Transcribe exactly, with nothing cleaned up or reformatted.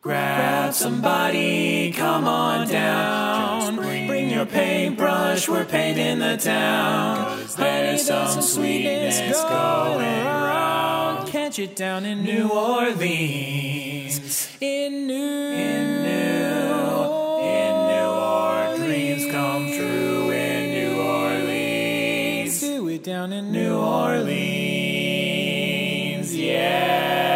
Grab somebody, come on down. Bring your paintbrush, we're painting the town. There's some sweetness going around. Catch it down in New Orleans. In New, in New, in New Orleans. Dreams come true in New Orleans. Do it down in New Orleans, yeah.